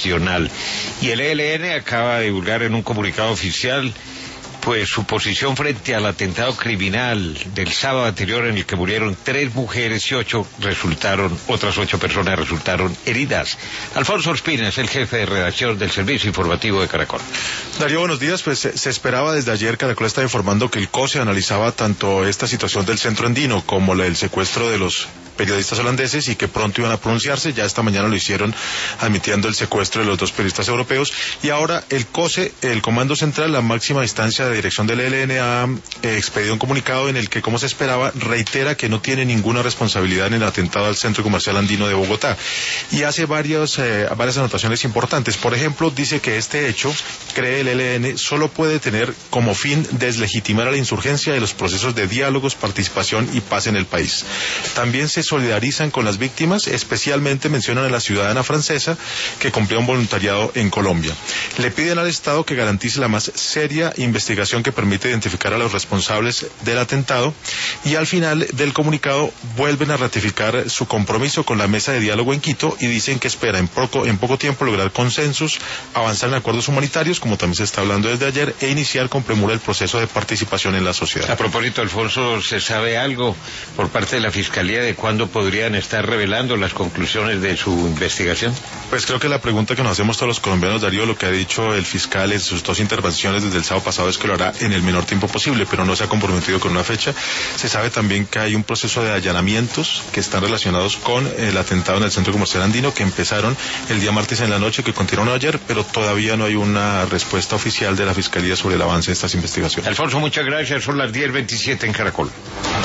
nacional. Y el ELN acaba de divulgar en un comunicado oficial pues su posición frente al atentado criminal del sábado anterior en el que murieron 3 mujeres y otras 8 personas resultaron heridas. Alfonso Ospina es el jefe de redacción del Servicio Informativo de Caracol. Darío, buenos días. Pues se esperaba desde ayer, Caracol está informando que el COSE analizaba tanto esta situación del centro andino como el secuestro de los periodistas holandeses y que pronto iban a pronunciarse. Ya esta mañana lo hicieron admitiendo el secuestro de los 2 periodistas europeos, y ahora el COSE, el Comando Central, la máxima instancia de dirección del ELN, ha expedido un comunicado en el que, como se esperaba, reitera que no tiene ninguna responsabilidad en el atentado al Centro Comercial Andino de Bogotá, y hace varias anotaciones importantes. Por ejemplo, dice que este hecho, cree el ELN, solo puede tener como fin deslegitimar a la insurgencia de los procesos de diálogos, participación y paz en el país. También se solidarizan con las víctimas, especialmente mencionan a la ciudadana francesa que cumplió un voluntariado en Colombia. Le piden al Estado que garantice la más seria investigación que permite identificar a los responsables del atentado, y al final del comunicado vuelven a ratificar su compromiso con la mesa de diálogo en Quito y dicen que espera en poco tiempo lograr consensos, avanzar en acuerdos humanitarios, como también se está hablando desde ayer, e iniciar con premura el proceso de participación en la sociedad. A propósito, Alfonso, ¿se sabe algo por parte de la Fiscalía de cuándo podrían estar revelando las conclusiones de su investigación? Pues creo que la pregunta que nos hacemos todos los colombianos, Darío, lo que ha dicho el fiscal en sus 2 intervenciones desde el sábado pasado es que lo hará en el menor tiempo posible, pero no se ha comprometido con una fecha. Se sabe también que hay un proceso de allanamientos que están relacionados con el atentado en el Centro Comercial Andino, que empezaron el día martes en la noche, que continuaron ayer, pero todavía no hay una respuesta oficial de la Fiscalía sobre el avance de estas investigaciones. Alfonso, muchas gracias. Son las 10:27 en Caracol.